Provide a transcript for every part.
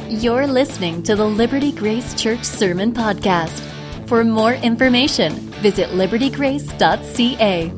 You're listening to the Liberty Grace Church Sermon Podcast. For more information, visit libertygrace.ca.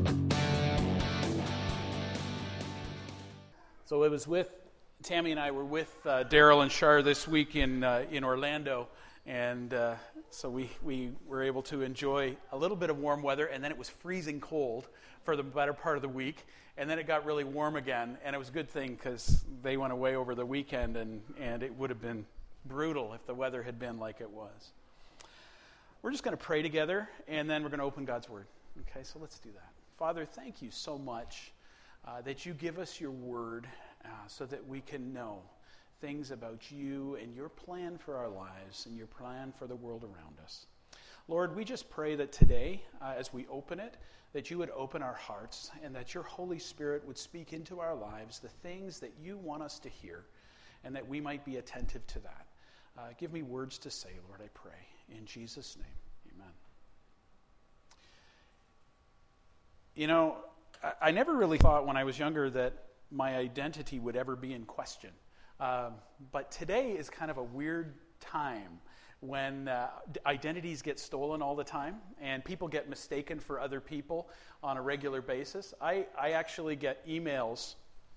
So it was with Tammy and I were with Daryl and Shar this week in Orlando, and so we were able to enjoy a little bit of warm weather, and then it was freezing cold for the better part of the week, and then it got really warm again, and it was a good thing because they went away over the weekend, and it would have been brutal if the weather had been like it was. We're just going to pray together, and then we're going to open God's Word. Okay, so let's do that. Father, thank you so much that you give us your Word so that we can know things about you and your plan for our lives and your plan for the world around us. Lord, we just pray that today, as we open it, that you would open our hearts and that your Holy Spirit would speak into our lives the things that you want us to hear, and that we might be attentive to that. Give me words to say, Lord, I pray. In Jesus' name, amen. You know, I never really thought when I was younger that my identity would ever be in question. But today is kind of a weird time when identities get stolen all the time and people get mistaken for other people on a regular basis. I actually get emails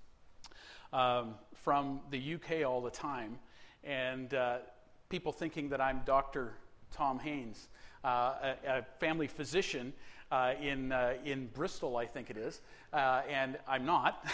from the UK all the time, and people thinking that I'm Dr. Tom Haynes, a family physician in Bristol, I think it is, and I'm not.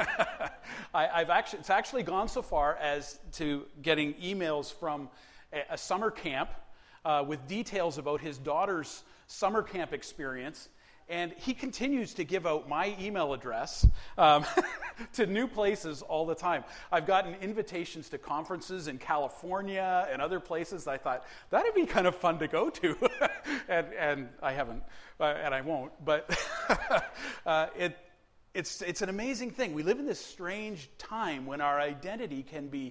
It's actually gone so far as to getting emails from a summer camp with details about his daughter's summer camp experience, and he continues to give out my email address to new places all the time. I've gotten invitations to conferences in California and other places. I thought, that'd be kind of fun to go to. and I haven't, and I won't. But it's an amazing thing. We live in this strange time when our identity can be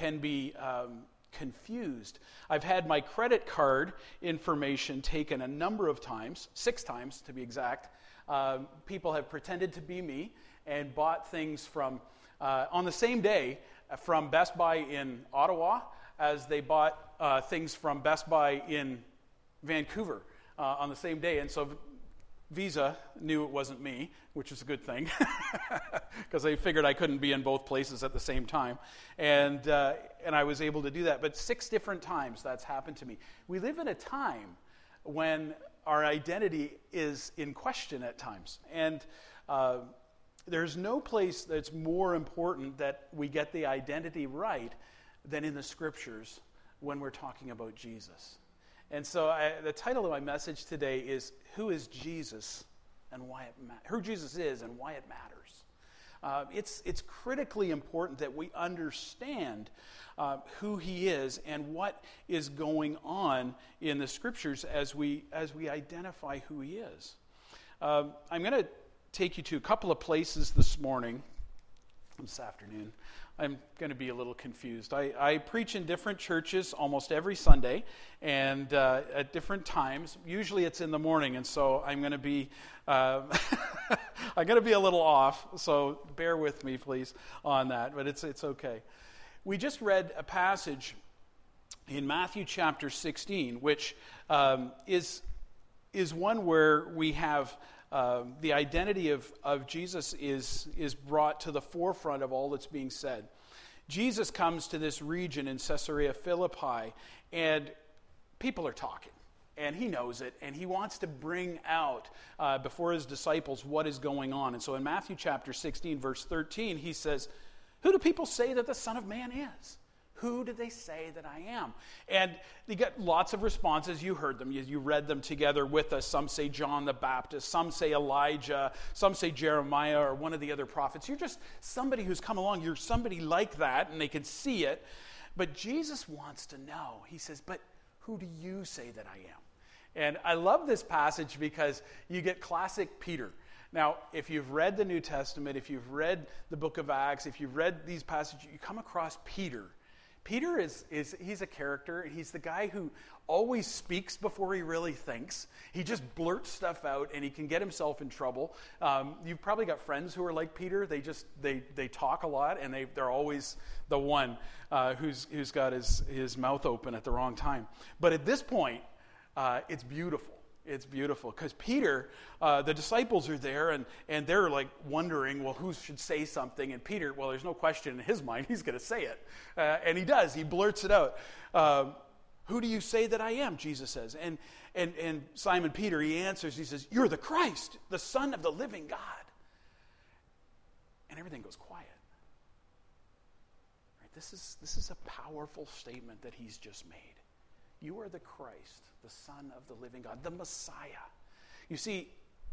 confused. I've had my credit card information taken a number of times, 6 times to be exact. People have pretended to be me and bought things from, on the same day, from Best Buy in Ottawa as they bought things from Best Buy in Vancouver on the same day. And so Visa knew it wasn't me, which is a good thing, because they figured I couldn't be in both places at the same time, and I was able to do that. But 6 different times that's happened to me. We live in a time when our identity is in question at times, and there's no place that's more important that we get the identity right than in the Scriptures when we're talking about Jesus. And so the title of my message today is "Who is Jesus and why it who Jesus is and why it matters." It's critically important that we understand who he is and what is going on in the Scriptures as we identify who he is. I'm going to take you to a couple of places this afternoon. I'm going to be a little confused. I preach in different churches almost every Sunday, and at different times. Usually it's in the morning, and so I'm going to be I'm going to be a little off. So bear with me, please, on that. But it's okay. We just read a passage in Matthew chapter 16, which is one where we have the identity of Jesus is brought to the forefront of all that's being said. Jesus comes to this region in Caesarea Philippi, and people are talking, and he knows it, and he wants to bring out before his disciples what is going on. And so in Matthew chapter 16, verse 13, he says, "Who do people say that the Son of Man is? Who do they say that I am?" And you get lots of responses. You heard them. You read them together with us. Some say John the Baptist. Some say Elijah. Some say Jeremiah or one of the other prophets. You're just somebody who's come along. You're somebody like that, and they can see it. But Jesus wants to know. He says, "But who do you say that I am?" And I love this passage because you get classic Peter. Now, if you've read the New Testament, if you've read the book of Acts, if you've read these passages, you come across Peter. Peter he's a character. He's the guy who always speaks before he really thinks. He just blurts stuff out, and he can get himself in trouble. You've probably got friends who are like Peter. They talk a lot, and they're always the one who's got his mouth open at the wrong time. But at this point, it's beautiful. It's beautiful because Peter, the disciples are there, and they're like wondering, well, who should say something? And Peter, well, there's no question in his mind, he's going to say it. And he does. He blurts it out. Who do you say that I am? Jesus says. And Simon Peter, he answers, he says, you're the Christ, the Son of the living God. And everything goes quiet. Right? This is a powerful statement that he's just made. You are the Christ, the Son of the living God, the Messiah. You see,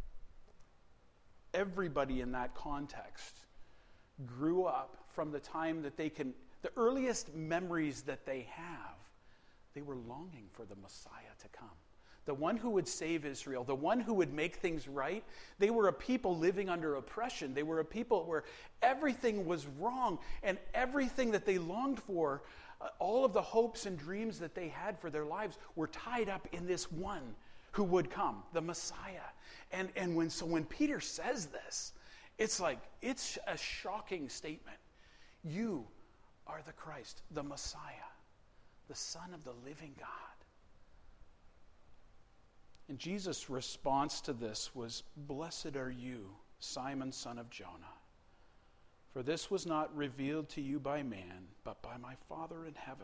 everybody in that context grew up from the time that the earliest memories that they have, they were longing for the Messiah to come. The one who would save Israel, the one who would make things right. They were a people living under oppression. They were a people where everything was wrong, and everything that they longed for, all of the hopes and dreams that they had for their lives were tied up in this one who would come, the Messiah. And when Peter says this, it's a shocking statement. You are the Christ, the Messiah, the Son of the living God. And Jesus' response to this was, blessed are you, Simon, son of Jonah. For this was not revealed to you by man, but by my Father in heaven.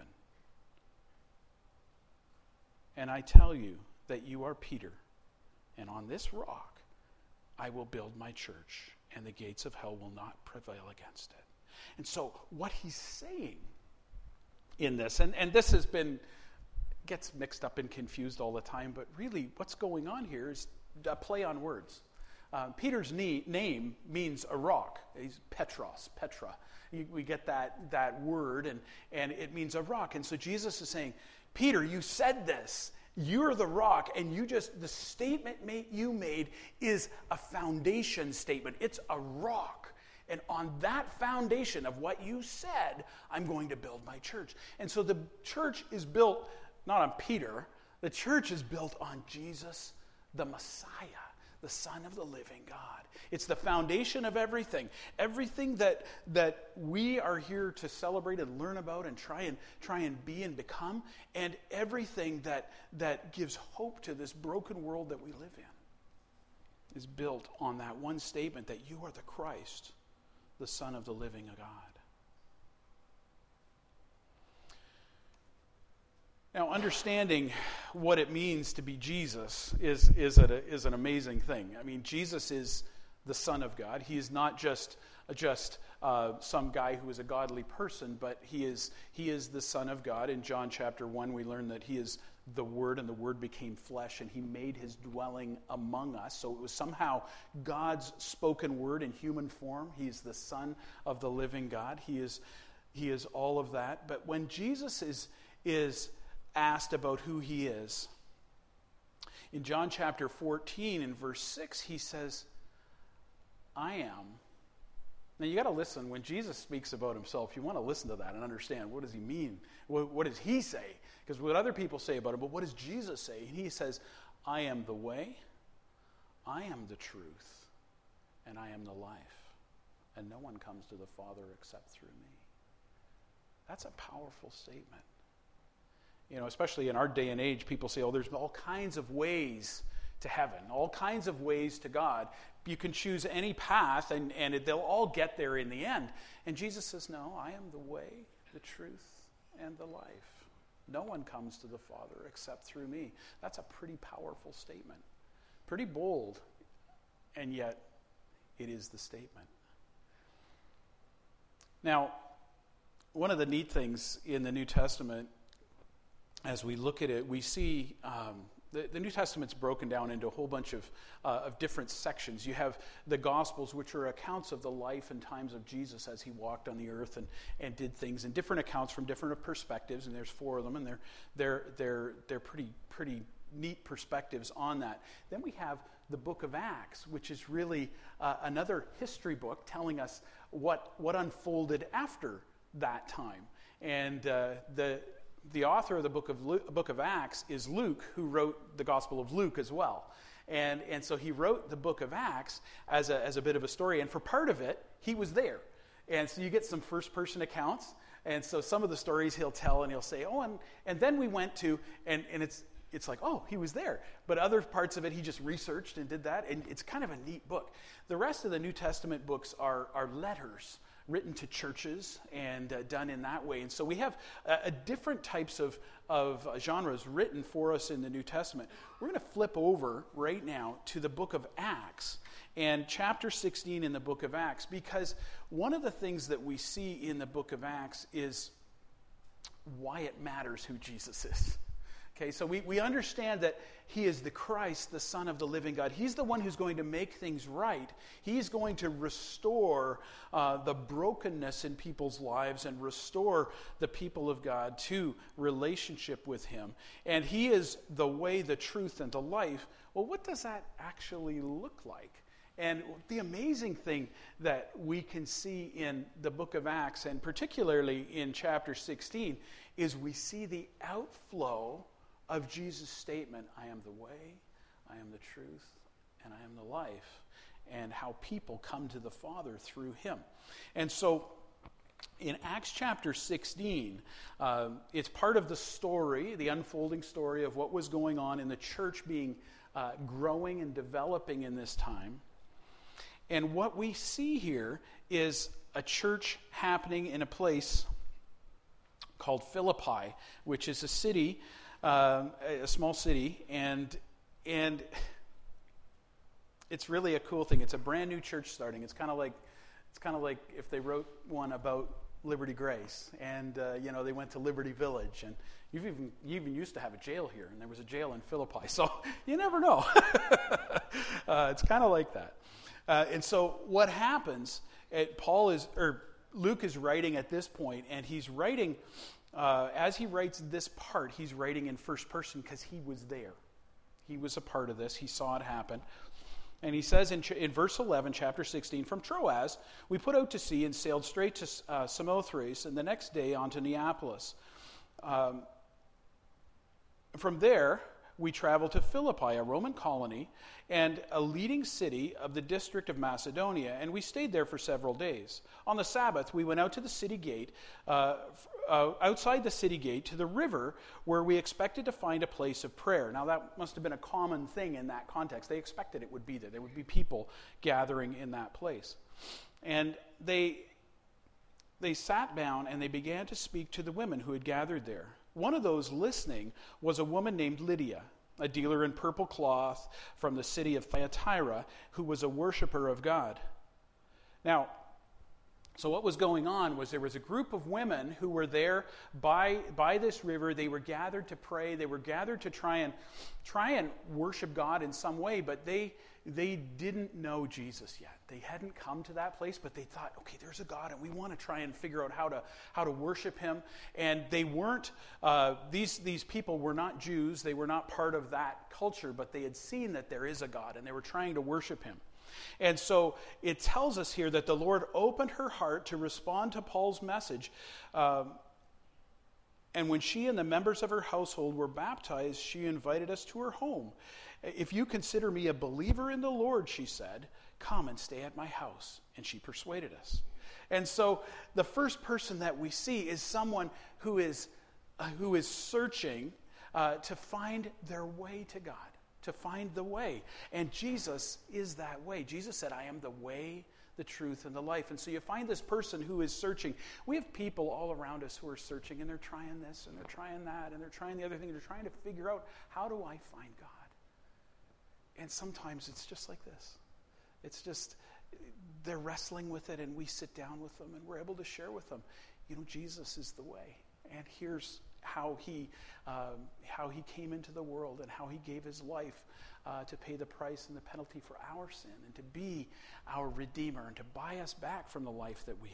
And I tell you that you are Peter, and on this rock I will build my church, and the gates of hell will not prevail against it. And so what he's saying in this, and this gets mixed up and confused all the time, but really what's going on here is a play on words. Peter's name means a rock. He's Petros, Petra. We get that word, and it means a rock. And so Jesus is saying, Peter, you said this. You're the rock, and the statement you made is a foundation statement. It's a rock. And on that foundation of what you said, I'm going to build my church. And so the church is built not on Peter. The church is built on Jesus, the Messiah, the Son of the living God. It's the foundation of everything. Everything that we are here to celebrate and learn about and try and be and become, and everything that gives hope to this broken world that we live in is built on that one statement that you are the Christ, the Son of the living God. Now, understanding what it means to be Jesus is an amazing thing. I mean, Jesus is the Son of God. He is not just some guy who is a godly person, but he is the Son of God. In John chapter 1, we learn that he is the Word, and the Word became flesh, and he made his dwelling among us. So it was somehow God's spoken word in human form. He's the Son of the living God. He is all of that. But when Jesus is asked about who he is, in John chapter 14 in verse 6, he says, I am. Now you got to listen. When Jesus speaks about himself, you want to listen to that and understand, what does he mean? What does he say? Because what other people say about him, but what does Jesus say? And he says, I am the way, I am the truth, and I am the life. And no one comes to the Father except through me. That's a powerful statement. You know, especially in our day and age, people say, oh, there's all kinds of ways to heaven, all kinds of ways to God. You can choose any path, and they'll all get there in the end. And Jesus says, no, I am the way, the truth, and the life. No one comes to the Father except through me. That's a pretty powerful statement. Pretty bold, and yet it is the statement. Now, one of the neat things in the New Testament, as we look at it, we see the New Testament's broken down into a whole bunch of different sections. You have the Gospels, which are accounts of the life and times of Jesus as he walked on the earth and did things, and different accounts from different perspectives. And there's 4 of them, and they're pretty neat perspectives on that. Then we have the book of Acts, which is really another history book telling us what unfolded after that time. And the author of the book of Acts is Luke, who wrote the Gospel of Luke as well. And so he wrote the book of Acts as a bit of a story. And for part of it, he was there. And so you get some first-person accounts. And so some of the stories he'll tell, and he'll say, oh, and then we went to, and it's like, oh, he was there. But other parts of it, he just researched and did that. And it's kind of a neat book. The rest of the New Testament books are letters written to churches and done in that way. And so we have different types of genres written for us in the New Testament. We're going to flip over right now to the book of Acts and chapter 16 in the book of Acts, because one of the things that we see in the book of Acts is why it matters who Jesus is. Okay, so we understand that he is the Christ, the Son of the living God. He's the one who's going to make things right. He's going to restore the brokenness in people's lives and restore the people of God to relationship with him. And he is the way, the truth, and the life. Well, what does that actually look like? And the amazing thing that we can see in the book of Acts, and particularly in chapter 16, is we see the outflow of Jesus' statement, I am the way, I am the truth, and I am the life, and how people come to the Father through him. And so in Acts chapter 16, it's part of the story, the unfolding story of what was going on in the church being growing and developing in this time. And what we see here is a church happening in a place called Philippi, which is a city, a small city, and it's really a cool thing. It's a brand new church starting. It's kind of like if they wrote one about Liberty Grace, and they went to Liberty Village, and you even used to have a jail here, and there was a jail in Philippi. So you never know. It's kind of like that. And so what happens? Luke is writing at this point, and he's writing. As he writes this part, he's writing in first person because he was there. He was a part of this. He saw it happen. And he says in verse 11, chapter 16, from Troas, we put out to sea and sailed straight to Samothrace, and the next day on to Neapolis. From there, we traveled to Philippi, a Roman colony, and a leading city of the district of Macedonia, and we stayed there for several days. On the Sabbath, we went out to the city gate, outside the city gate to the river, where we expected to find a place of prayer. Now, that must have been a common thing in that context. They expected it would be there. There would be people gathering in that place. And they sat down and they began to speak to the women who had gathered there. One of those listening was a woman named Lydia, a dealer in purple cloth from the city of Thyatira, who was a worshiper of God. Now, so what was going on was there was a group of women who were there by this river. They were gathered to pray. They were gathered to try and worship God in some way, but they didn't know Jesus yet. They hadn't come to that place, but they thought, okay, there's a God, and we want to try and figure out how to worship him. And they weren't, these people were not Jews. They were not part of that culture, but they had seen that there is a God, and they were trying to worship him. And so it tells us here that the Lord opened her heart to respond to Paul's message. And when she and the members of her household were baptized, she invited us to her home. If you consider me a believer in the Lord, she said, come and stay at my house. And she persuaded us. And so the first person that we see is someone who is searching to find their way to God, to find the way. And Jesus is that way. Jesus said, I am the way, the truth, and the life. And so you find this person who is searching. We have people all around us who are searching, and they're trying this, and they're trying that, and they're trying the other thing. They're trying to figure out, how do I find God? And sometimes it's just like this. It's just, they're wrestling with it, and we sit down with them, and we're able to share with them, Jesus is the way. And here's how he came into the world, and how he gave his life to pay the price and the penalty for our sin, and to be our Redeemer, and to buy us back from the life that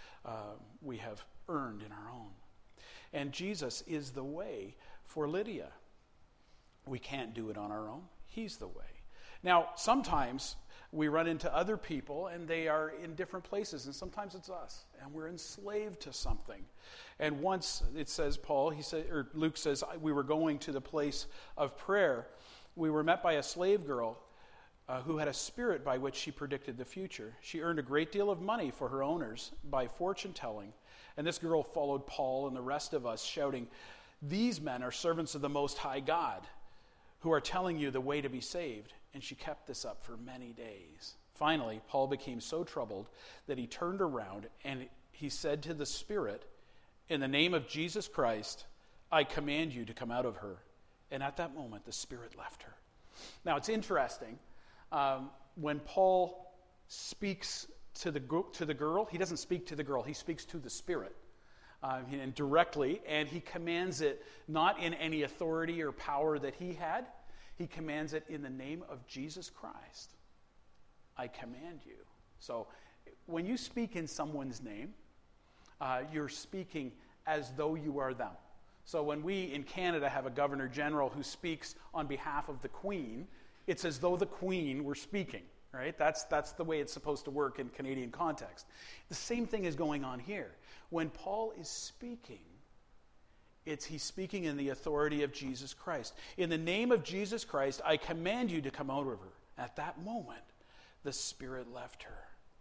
we have earned in our own. And Jesus is the way for Lydia. We can't do it on our own. He's the way. Now, sometimes we run into other people and they are in different places, and sometimes it's us, and we're enslaved to something. And once it says, Luke says, we were going to the place of prayer. We were met by a slave girl who had a spirit by which she predicted the future. She earned a great deal of money for her owners by fortune telling. And this girl followed Paul and the rest of us, shouting, "These men are servants of the Most High God, who are telling you the way to be saved." And she kept this up for many days. Finally, Paul became so troubled that he turned around and he said to the spirit, "In the name of Jesus Christ, I command you to come out of her." And at that moment, the spirit left her. Now, it's interesting. When Paul speaks to the girl, he doesn't speak to the girl. He speaks to the spirit and directly, and he commands it not in any authority or power that he had. He commands it in the name of Jesus Christ. I command you. So when you speak in someone's name, you're speaking as though you are them. So when we in Canada have a Governor General who speaks on behalf of the Queen, it's as though the Queen were speaking, right? That's the way it's supposed to work in Canadian context. The same thing is going on here. When Paul is speaking, he's speaking in the authority of Jesus Christ. In the name of Jesus Christ, I command you to come out of her. At that moment, the spirit left her.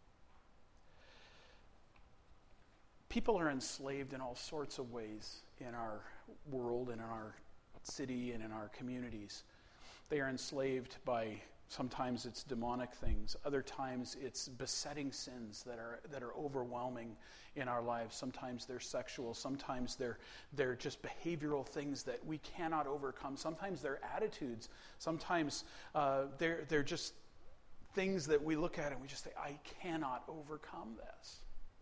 People are enslaved in all sorts of ways in our world and in our city and in our communities. They are enslaved by, sometimes it's demonic things, other times it's besetting sins that are overwhelming in our lives. Sometimes they're sexual, sometimes they're just behavioral things that we cannot overcome. Sometimes they're attitudes, sometimes they're just things that we look at and we just say, I cannot overcome this.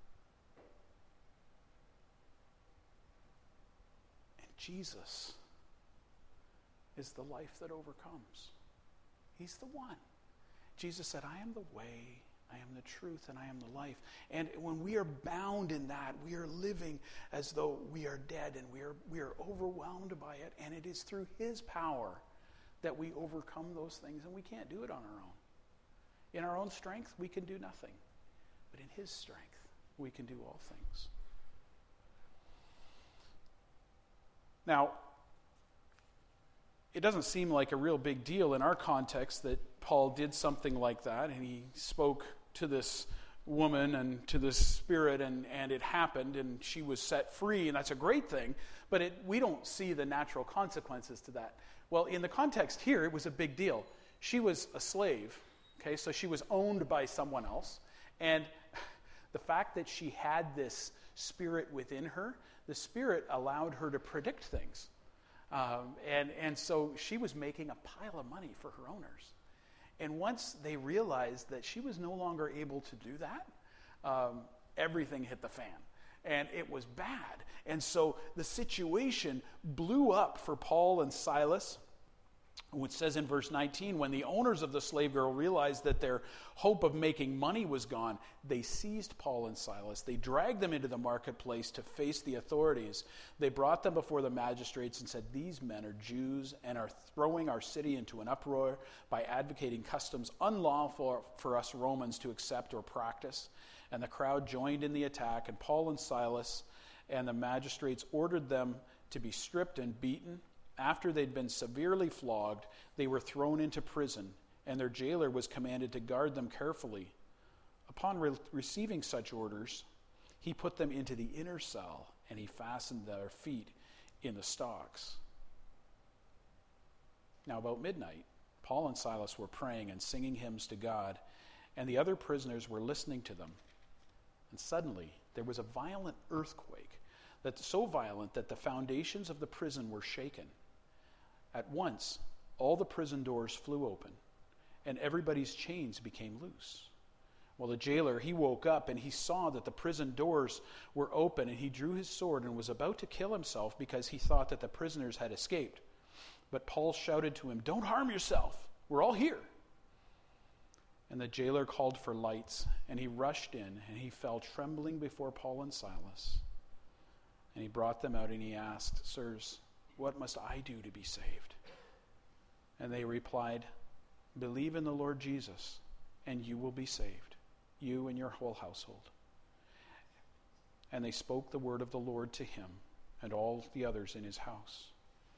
And Jesus is the life that overcomes. He's the one. Jesus said, I am the way, I am the truth, and I am the life. And when we are bound in that, we are living as though we are dead, and we are overwhelmed by it. And it is through His power that we overcome those things, and we can't do it on our own. In our own strength, we can do nothing. But in His strength, we can do all things. Now, it doesn't seem like a real big deal in our context that Paul did something like that, and he spoke to this woman and to this spirit, and it happened, and she was set free, and that's a great thing, but we don't see the natural consequences to that. Well, in the context here, it was a big deal. She was a slave, okay, so she was owned by someone else, and the fact that she had this spirit within her, the spirit allowed her to predict things. And so she was making a pile of money for her owners. And once they realized that she was no longer able to do that, everything hit the fan. And it was bad. And so the situation blew up for Paul and Silas. Which says in verse 19, when the owners of the slave girl realized that their hope of making money was gone, they seized Paul and Silas. They dragged them into the marketplace to face the authorities. They brought them before the magistrates and said, these men are Jews and are throwing our city into an uproar by advocating customs unlawful for us Romans to accept or practice. And the crowd joined in the attack, and Paul and Silas and the magistrates ordered them to be stripped and beaten. After they'd been severely flogged, they were thrown into prison, and their jailer was commanded to guard them carefully. Upon receiving such orders, he put them into the inner cell, and he fastened their feet in the stocks. Now about midnight, Paul and Silas were praying and singing hymns to God, and the other prisoners were listening to them. And suddenly there was a violent earthquake, so violent that the foundations of the prison were shaken. At once, all the prison doors flew open, and everybody's chains became loose. Well, the jailer, he woke up, and he saw that the prison doors were open, and he drew his sword and was about to kill himself because he thought that the prisoners had escaped. But Paul shouted to him, "Don't harm yourself. We're all here." And the jailer called for lights, and he rushed in, and he fell trembling before Paul and Silas. And he brought them out, and he asked, "Sirs, what must I do to be saved?" And they replied, Believe in the Lord Jesus, and you will be saved, you and your whole household." And they spoke the word of the Lord to him and all the others in his house.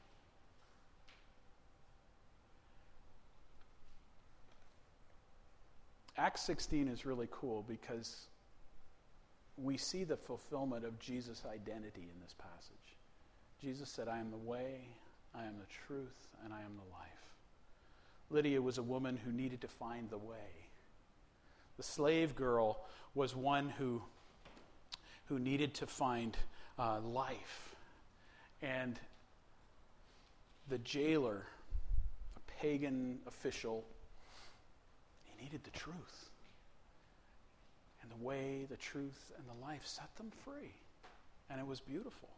Acts 16 is really cool because we see the fulfillment of Jesus' identity in this passage. Jesus said, "I am the way, I am the truth, and I am the life." Lydia was a woman who needed to find the way. The slave girl was one who needed to find life. And the jailer, a pagan official, he needed the truth. And the way, the truth, and the life set them free. And it was beautiful.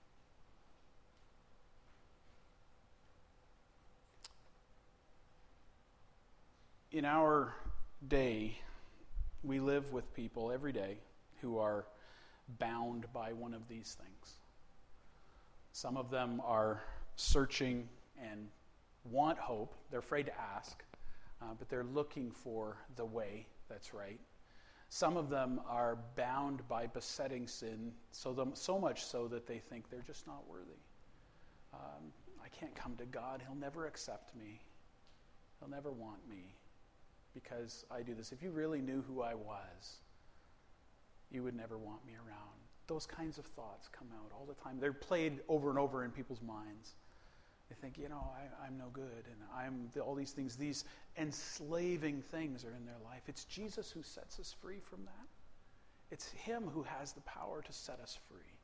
In our day, we live with people every day who are bound by one of these things. Some of them are searching and want hope. They're afraid to ask, but they're looking for the way that's right. Some of them are bound by besetting sin, so much so that they think they're just not worthy. I can't come to God. He'll never accept me. He'll never want me because I do this. If you really knew who I was, you would never want me around. Those kinds of thoughts come out all the time. They're played over and over in people's minds. They think, I'm no good, and all these things, these enslaving things are in their life. It's Jesus who sets us free from that. It's him who has the power to set us free.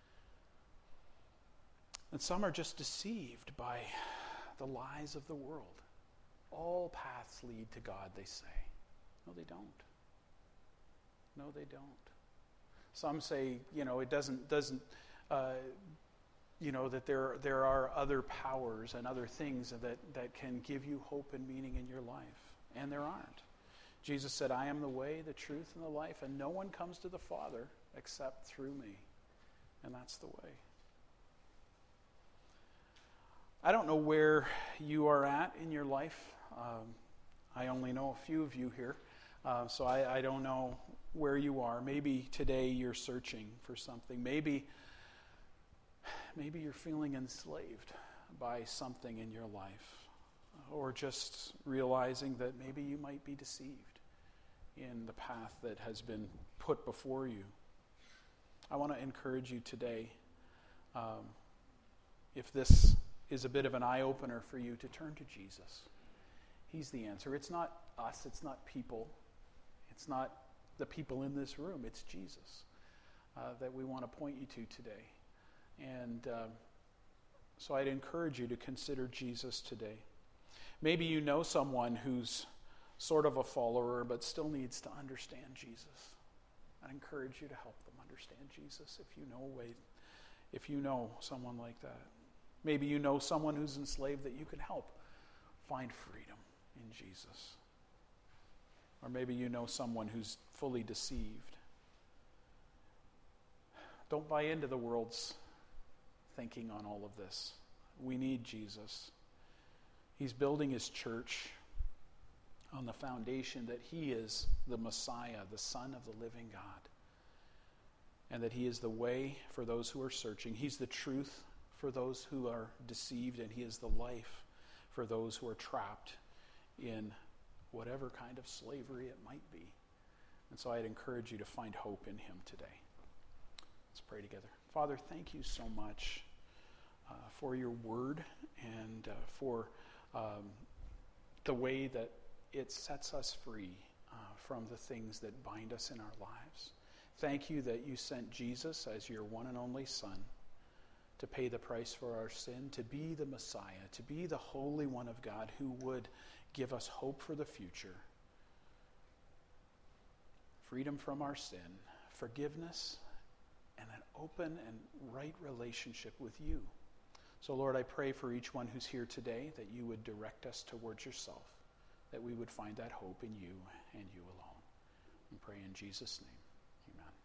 And some are just deceived by the lies of the world. All paths lead to God, they say. No, they don't. No, they don't. Some say, it doesn't. That there are other powers and other things that can give you hope and meaning in your life, and there aren't. Jesus said, "I am the way, the truth, and the life, and no one comes to the Father except through me," and that's the way. I don't know where you are at in your life. I only know a few of you here, so I don't know where you are. Maybe today you're searching for something. Maybe you're feeling enslaved by something in your life, or just realizing that maybe you might be deceived in the path that has been put before you. I want to encourage you today, if this is a bit of an eye-opener for you, to turn to Jesus. He's the answer. It's not us. It's not people. It's not the people in this room. It's Jesus that we want to point you to today. And so I'd encourage you to consider Jesus today. Maybe you know someone who's sort of a follower but still needs to understand Jesus. I encourage you to help them understand Jesus if you know someone like that. Maybe you know someone who's enslaved that you can help find freedom in Jesus. Or maybe you know someone who's fully deceived. Don't buy into the world's thinking on all of this. We need Jesus. He's building his church on the foundation that he is the Messiah, the Son of the living God, and that he is the way for those who are searching. He's the truth for those who are deceived, and he is the life for those who are trapped in whatever kind of slavery it might be. And so I'd encourage you to find hope in him today. Let's pray together. Father, thank you so much for your word and for the way that it sets us free from the things that bind us in our lives. Thank you that you sent Jesus as your one and only Son to pay the price for our sin, to be the Messiah, to be the Holy One of God who would give us hope for the future, freedom from our sin, forgiveness, and an open and right relationship with you. So, Lord, I pray for each one who's here today that you would direct us towards yourself, that we would find that hope in you and you alone. We pray in Jesus' name. Amen.